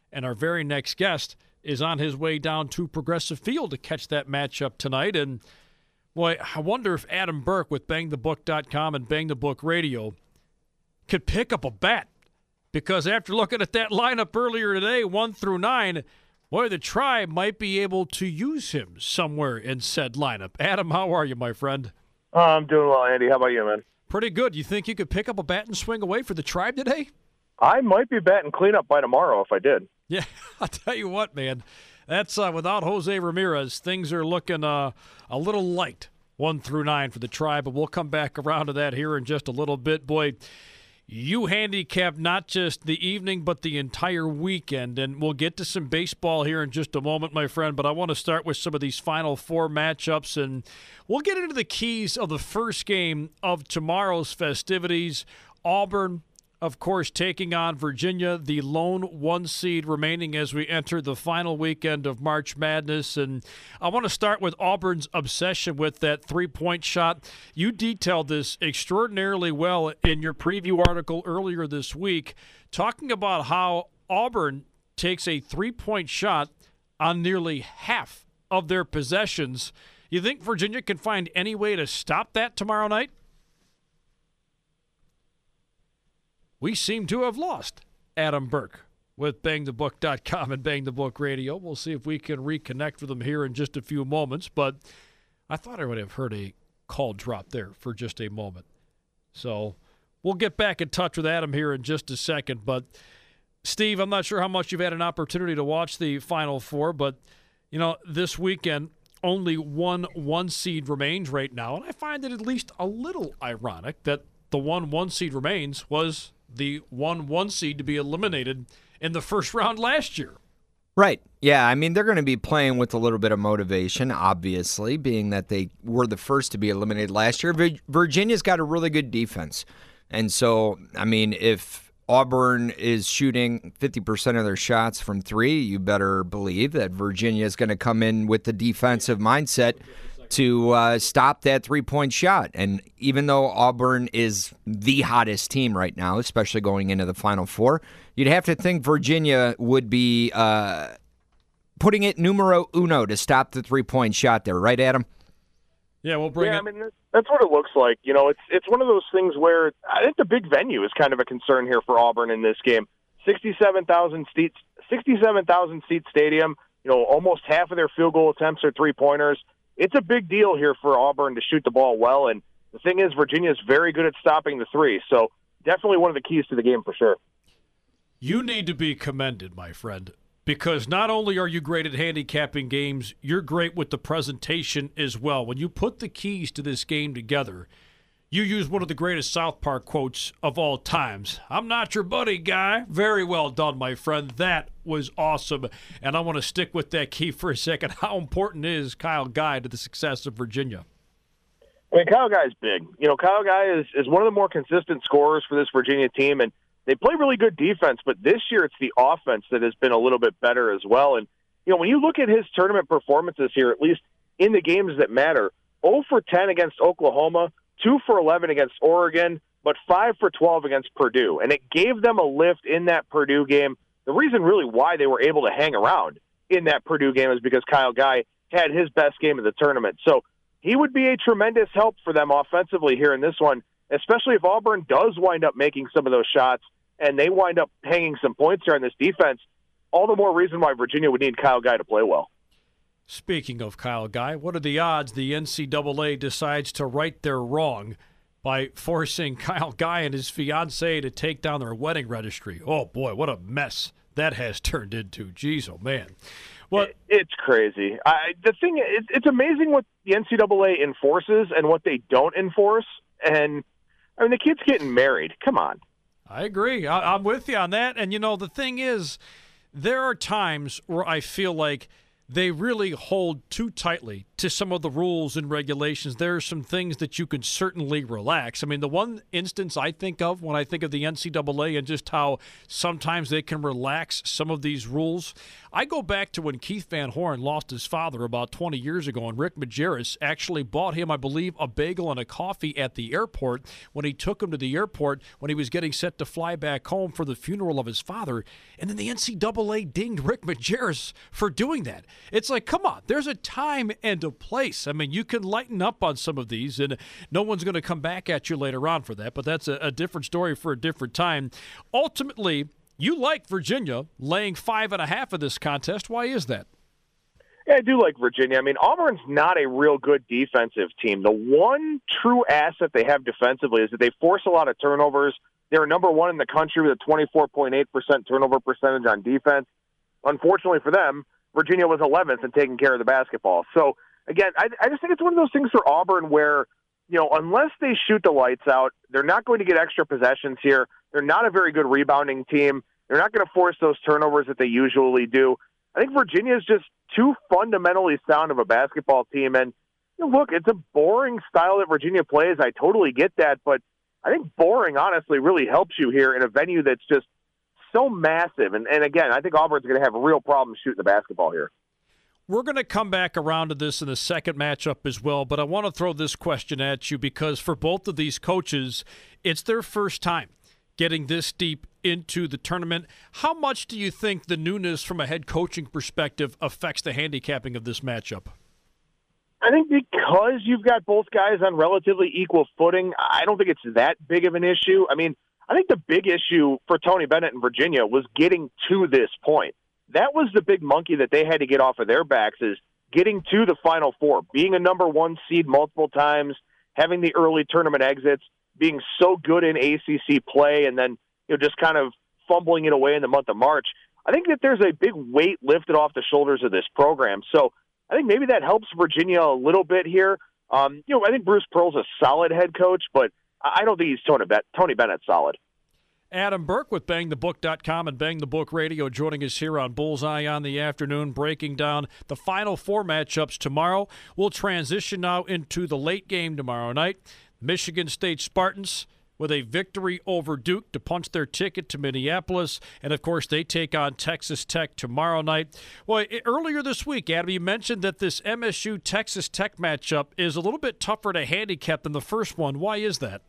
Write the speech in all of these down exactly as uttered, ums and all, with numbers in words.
And our very next guest is on his way down to Progressive Field to catch that matchup tonight. And, boy, I wonder if Adam Burke with bang the book dot com and Bang the Book Radio could pick up a bat. Because after looking at that lineup earlier today, one through nine, boy, the Tribe might be able to use him somewhere in said lineup. Adam, how are you, my friend? Uh, I'm doing well, Andy. How about you, man? Pretty good. You think you could pick up a bat and swing away for the Tribe today? I might be batting cleanup by tomorrow if I did. Yeah, I'll tell you what, man. That's uh, without Jose Ramirez, things are looking uh, a little light, one through nine for the Tribe, but we'll come back around to that here in just a little bit. Boy, you handicapped not just the evening, but the entire weekend, and we'll get to some baseball here in just a moment, my friend, but I want to start with some of these Final Four matchups, and we'll get into the keys of the first game of tomorrow's festivities. Auburn, of course, taking on Virginia, the lone one seed remaining as we enter the final weekend of March Madness. And I want to start with Auburn's obsession with that three-point shot. You detailed this extraordinarily well in your preview article earlier this week, talking about how Auburn takes a three-point shot on nearly half of their possessions. You think Virginia can find any way to stop that tomorrow night? We seem to have lost Adam Burke with bang the book dot com and Bang the Book Radio. We'll see if we can reconnect with him here in just a few moments, but I thought I would have heard a call drop there for just a moment. So we'll get back in touch with Adam here in just a second. But, Steve, I'm not sure how much you've had an opportunity to watch the Final Four, but, you know, this weekend only one one seed remains right now, and I find it at least a little ironic that the one one seed remains was the one one seed to be eliminated in the first round last year. Right. Yeah, I mean, they're going to be playing with a little bit of motivation, obviously, being that they were the first to be eliminated last year. Virginia's got a really good defense. And so, I mean, if Auburn is shooting fifty percent of their shots from three, you better believe that Virginia is going to come in with the defensive mindset to uh, stop that three-point shot. And even though Auburn is the hottest team right now, especially going into the Final Four, you'd have to think Virginia would be uh, putting it numero uno to stop the three-point shot there. Right, Adam? Yeah, we'll bring yeah, it. I mean, that's what it looks like. You know, it's it's one of those things where I think the big venue is kind of a concern here for Auburn in this game. sixty-seven thousand seats, sixty-seven thousand seat stadium. You know, almost half of their field goal attempts are three-pointers. It's a big deal here for Auburn to shoot the ball well, and the thing is, Virginia is very good at stopping the three, so definitely one of the keys to the game for sure. You need to be commended, my friend, because not only are you great at handicapping games, you're great with the presentation as well. When you put the keys to this game together, you use one of the greatest South Park quotes of all times. I'm not your buddy, guy. Very well done, my friend. That was awesome. And I want to stick with that key for a second. How important is Kyle Guy to the success of Virginia? I mean, Kyle Guy is big. You know, Kyle Guy is, is one of the more consistent scorers for this Virginia team, and they play really good defense, but this year it's the offense that has been a little bit better as well. And, you know, when you look at his tournament performances here, at least in the games that matter, oh for ten against Oklahoma, two for eleven against Oregon, but five for twelve against Purdue. And it gave them a lift in that Purdue game. The reason really why they were able to hang around in that Purdue game is because Kyle Guy had his best game of the tournament. So he would be a tremendous help for them offensively here in this one, especially if Auburn does wind up making some of those shots and they wind up hanging some points here on this defense. All the more reason why Virginia would need Kyle Guy to play well. Speaking of Kyle Guy, what are the odds the N C double A decides to right their wrong by forcing Kyle Guy and his fiancée to take down their wedding registry? Oh, boy, what a mess that has turned into. Jeez, oh, man. Well, it, it's crazy. I, the thing is, it's amazing what the N C double A enforces and what they don't enforce. And, I mean, the kid's getting married. Come on. I agree. I, I'm with you on that. And, you know, the thing is, there are times where I feel like they really hold too tightly to some of the rules and regulations, there are some things that you can certainly relax. I mean, the one instance I think of when I think of the N C double A and just how sometimes they can relax some of these rules, I go back to when Keith Van Horn lost his father about twenty years ago, and Rick Majerus actually bought him, I believe, a bagel and a coffee at the airport when he took him to the airport when he was getting set to fly back home for the funeral of his father. And then the N C double A dinged Rick Majerus for doing that. It's like, come on, there's a time and a place. I mean, you can lighten up on some of these, and no one's going to come back at you later on for that, but that's a, a different story for a different time. Ultimately, you like Virginia laying five and a half of this contest. Why is that? Yeah, I do like Virginia. I mean, Auburn's not a real good defensive team. The one true asset they have defensively is that they force a lot of turnovers. They're number one in the country with a twenty-four point eight percent turnover percentage on defense. Unfortunately for them, Virginia was eleventh in taking care of the basketball. So, again, I, I just think it's one of those things for Auburn where, you know, unless they shoot the lights out, they're not going to get extra possessions here. They're not a very good rebounding team. They're not going to force those turnovers that they usually do. I think Virginia is just too fundamentally sound of a basketball team. And, you know, look, it's a boring style that Virginia plays. I totally get that. But I think boring, honestly, really helps you here in a venue that's just so massive. And, and again, I think Auburn's going to have real problems shooting the basketball here. We're going to come back around to this in the second matchup as well, but I want to throw this question at you because for both of these coaches, it's their first time getting this deep into the tournament. How much do you think the newness from a head coaching perspective affects the handicapping of this matchup? I think because you've got both guys on relatively equal footing, I don't think it's that big of an issue. I mean, I think the big issue for Tony Bennett and Virginia was getting to this point. That was the big monkey that they had to get off of their backs, is getting to the Final Four, being a number one seed multiple times, having the early tournament exits, being so good in A C C play, and then, you know, just kind of fumbling it away in the month of March. I think that there's a big weight lifted off the shoulders of this program. So I think maybe that helps Virginia a little bit here. Um, you know, I think Bruce Pearl's a solid head coach, but I don't think he's Tony, Bet- Tony Bennett solid. Adam Burke with Bang The Book dot com and Bang the Book Radio joining us here on Bullseye on the Afternoon, breaking down the Final Four matchups tomorrow. We'll transition now into the late game tomorrow night. Michigan State Spartans with a victory over Duke to punch their ticket to Minneapolis. And, of course, they take on Texas Tech tomorrow night. Well, earlier this week, Adam, you mentioned that this M S U-Texas Tech matchup is a little bit tougher to handicap than the first one. Why is that?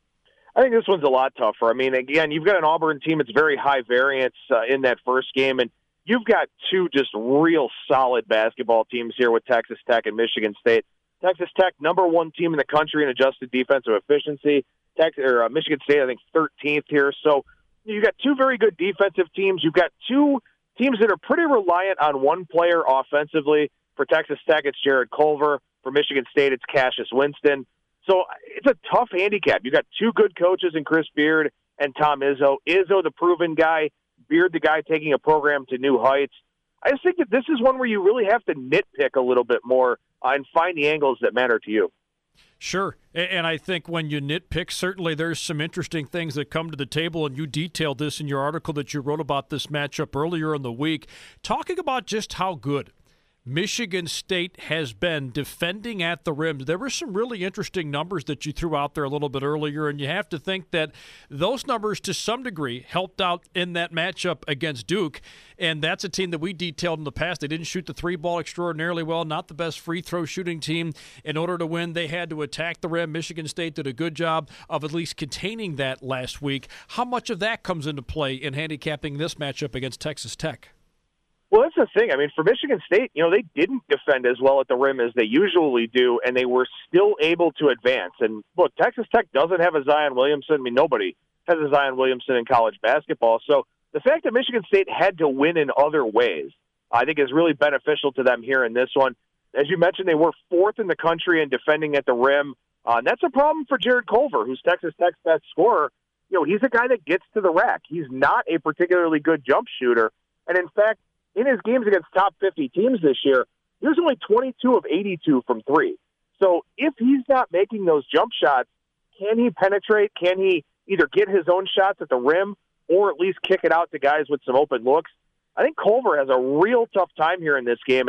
I think this one's a lot tougher. I mean, again, you've got an Auburn team that's very high variance uh, in that first game, and you've got two just real solid basketball teams here with Texas Tech and Michigan State. Texas Tech, number one team in the country in adjusted defensive efficiency. Texas, or uh, Michigan State, I think, thirteenth here. So you've got two very good defensive teams. You've got two teams that are pretty reliant on one player offensively. For Texas Tech, it's Jared Culver. For Michigan State, it's Cassius Winston. So it's a tough handicap. You've got two good coaches in Chris Beard and Tom Izzo. Izzo, the proven guy. Beard, the guy taking a program to new heights. I just think that this is one where you really have to nitpick a little bit more uh, and find the angles that matter to you. Sure. And I think when you nitpick, certainly there's some interesting things that come to the table, and you detailed this in your article that you wrote about this matchup earlier in the week, talking about just how good Michigan State has been defending at the rim. There were some really interesting numbers that you threw out there a little bit earlier, and you have to think that those numbers to some degree helped out in that matchup against Duke, and that's a team that we detailed in the past. They didn't shoot the three ball extraordinarily well, not the best free throw shooting team. In order to win, they had to attack the rim. Michigan State did a good job of at least containing that last week. How much of that comes into play in handicapping this matchup against Texas Tech? Well, that's the thing. I mean, for Michigan State, you know, they didn't defend as well at the rim as they usually do, and they were still able to advance. And look, Texas Tech doesn't have a Zion Williamson. I mean, nobody has a Zion Williamson in college basketball. So the fact that Michigan State had to win in other ways, I think, is really beneficial to them here in this one. As you mentioned, they were fourth in the country in defending at the rim. Uh, and that's a problem for Jared Culver, who's Texas Tech's best scorer. You know, he's a guy that gets to the rack. He's not a particularly good jump shooter. And in fact, in his games against top fifty teams this year, he was only twenty-two of eighty-two from three. So if he's not making those jump shots, can he penetrate? Can he either get his own shots at the rim or at least kick it out to guys with some open looks? I think Culver has a real tough time here in this game. And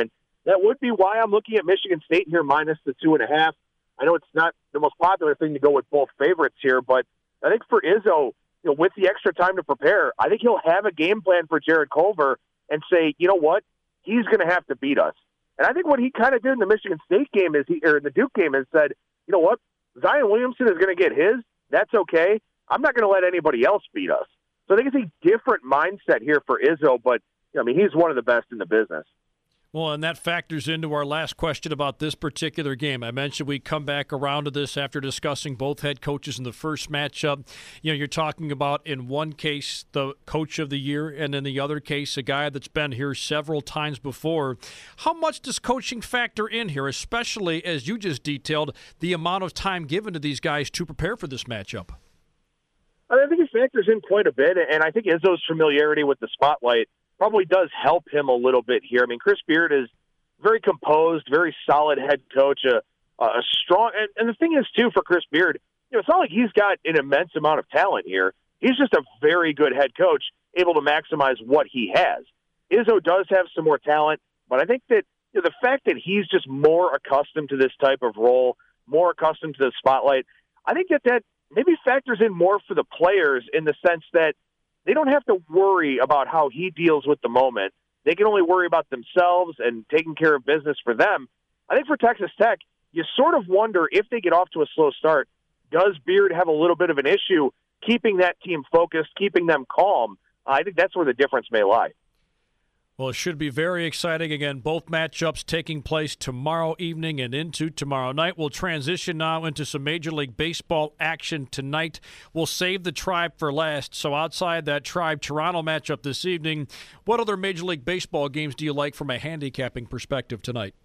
that would be why I'm looking at Michigan State here minus the two and a half. I know it's not the most popular thing to go with both favorites here, but I think for Izzo, you know, with the extra time to prepare, I think he'll have a game plan for Jared Culver and say, you know what, he's going to have to beat us. And I think what he kind of did in the Michigan State game is he, or in the Duke game, is said, you know what, Zion Williamson is going to get his. That's okay. I'm not going to let anybody else beat us. So I think it's a different mindset here for Izzo, but you know, I mean, he's one of the best in the business. Well, and that factors into our last question about this particular game. I mentioned we come back around to this after discussing both head coaches in the first matchup. You know, you're talking about, in one case, the coach of the year, and in the other case, a guy that's been here several times before. How much does coaching factor in here, especially, as you just detailed, the amount of time given to these guys to prepare for this matchup? I think it factors in quite a bit, and I think Izzo's familiarity with the spotlight probably does help him a little bit here. I mean, Chris Beard is very composed, very solid head coach, a, a strong, and, and the thing is, too, for Chris Beard, you know, it's not like he's got an immense amount of talent here. He's just a very good head coach, able to maximize what he has. Izzo does have some more talent, but I think that you know, the fact that he's just more accustomed to this type of role, more accustomed to the spotlight, I think that that maybe factors in more for the players in the sense that they don't have to worry about how he deals with the moment. They can only worry about themselves and taking care of business for them. I think for Texas Tech, you sort of wonder if they get off to a slow start, does Beard have a little bit of an issue keeping that team focused, keeping them calm? I think that's where the difference may lie. Well, it should be very exciting. Again, both matchups taking place tomorrow evening and into tomorrow night. We'll transition now into some Major League Baseball action tonight. We'll save the Tribe for last. So outside that Tribe-Toronto matchup this evening, what other Major League Baseball games do you like from a handicapping perspective tonight?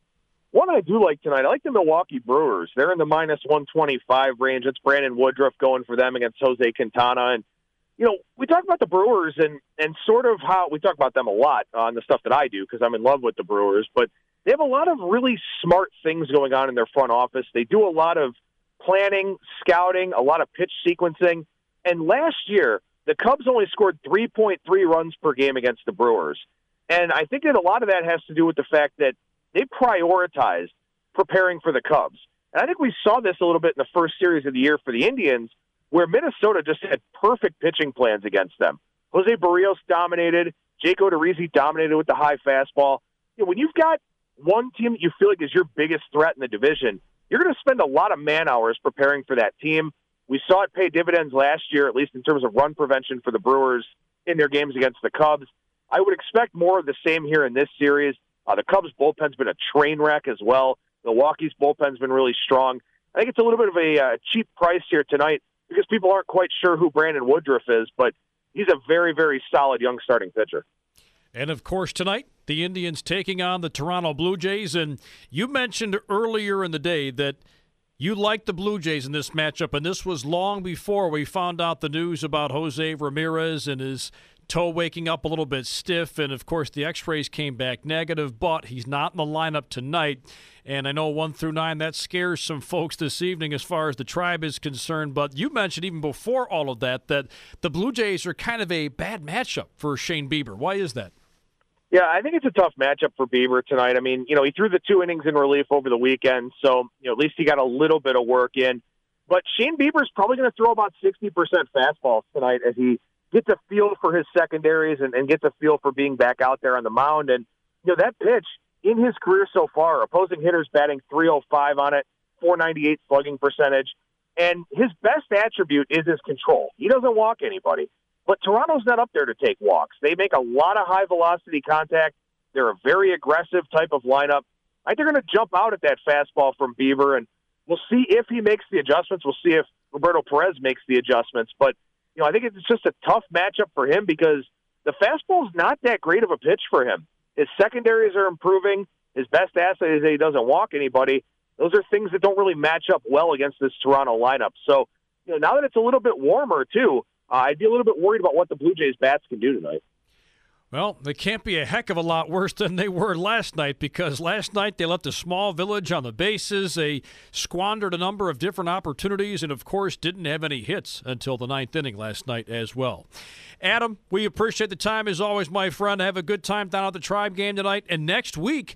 One I do like tonight, I like the Milwaukee Brewers. They're in the minus one twenty-five range. It's Brandon Woodruff going for them against Jose Quintana. And you know, we talk about the Brewers and, and sort of how we talk about them a lot on the stuff that I do because I'm in love with the Brewers, but they have a lot of really smart things going on in their front office. They do a lot of planning, scouting, a lot of pitch sequencing. And last year, the Cubs only scored three point three runs per game against the Brewers. And I think that a lot of that has to do with the fact that they prioritized preparing for the Cubs. And I think we saw this a little bit in the first series of the year for the Indians, where Minnesota just had perfect pitching plans against them. Jose Barrios dominated. Jake Odorizzi dominated with the high fastball. You know, when you've got one team that you feel like is your biggest threat in the division, you're going to spend a lot of man hours preparing for that team. We saw it pay dividends last year, at least in terms of run prevention for the Brewers in their games against the Cubs. I would expect more of the same here in this series. Uh, the Cubs' bullpen's been a train wreck as well. Milwaukee's bullpen's been really strong. I think it's a little bit of a uh, cheap price here tonight, because people aren't quite sure who Brandon Woodruff is, but he's a very, very solid young starting pitcher. And, of course, tonight, the Indians taking on the Toronto Blue Jays. And you mentioned earlier in the day that you liked the Blue Jays in this matchup, and this was long before we found out the news about Jose Ramirez and his toe waking up a little bit stiff. And, of course, the x-rays came back negative, but he's not in the lineup tonight. And I know one through nine, that scares some folks this evening as far as the Tribe is concerned. But you mentioned even before all of that that the Blue Jays are kind of a bad matchup for Shane Bieber. Why is that? Yeah, I think it's a tough matchup for Bieber tonight. I mean, you know, he threw the two innings in relief over the weekend, so you know, at least he got a little bit of work in. But Shane Bieber's probably going to throw about sixty percent fastballs tonight as he gets a feel for his secondaries and, and gets a feel for being back out there on the mound. And, you know, that pitch in his career so far, opposing hitters batting three oh five on it, four ninety-eight slugging percentage. And his best attribute is his control. He doesn't walk anybody. But Toronto's not up there to take walks. They make a lot of high-velocity contact. They're a very aggressive type of lineup. I think they're going to jump out at that fastball from Bieber, and we'll see if he makes the adjustments. We'll see if Roberto Perez makes the adjustments. But, you know, I think it's just a tough matchup for him because the fastball's not that great of a pitch for him. His secondaries are improving. His best asset is that he doesn't walk anybody. Those are things that don't really match up well against this Toronto lineup. So, you know, now that it's a little bit warmer, too, uh, I'd be a little bit worried about what the Blue Jays bats can do tonight. Well, they can't be a heck of a lot worse than they were last night, because last night they left a small village on the bases. They squandered a number of different opportunities and, of course, didn't have any hits until the ninth inning last night as well. Adam, we appreciate the time as always, my friend. Have a good time down at the Tribe game tonight. And next week,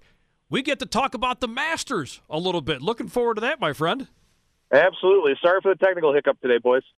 we get to talk about the Masters a little bit. Looking forward to that, my friend. Absolutely. Sorry for the technical hiccup today, boys.